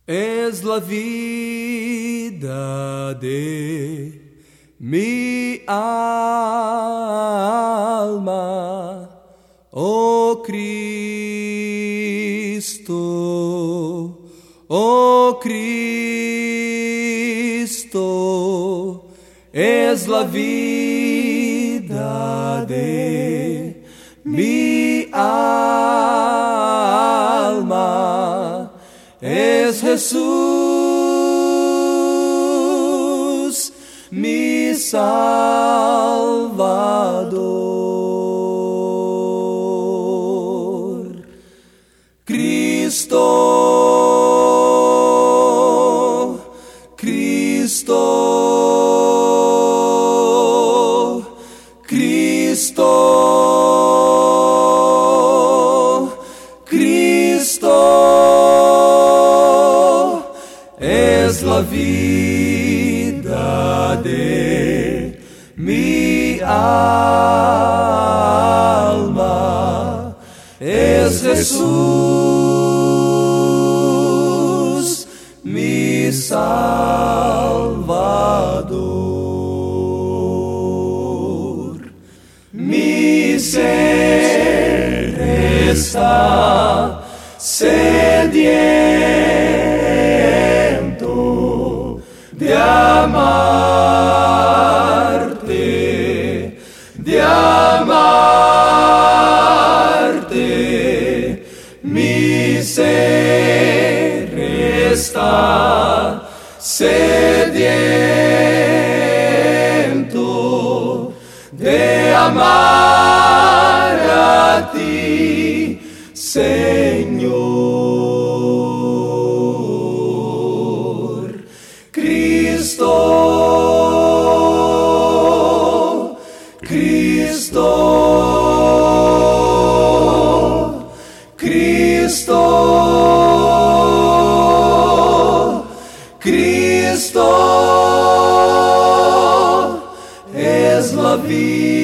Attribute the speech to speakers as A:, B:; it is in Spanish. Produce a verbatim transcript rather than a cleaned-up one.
A: Es la vida de mi alma, oh Cristo, oh Cristo, es la vida de mi alma, es Jesús mi Salvador. Cristo, Cristo, Cristo, Cristo, es la vida de mi alma, es Jesús mi Salvador. Mi ser está sediento de amarte, de amarte. Mi ser está sediento de amar a ti, Señor. Cristo, Cristo, Cristo, Cristo, es la vida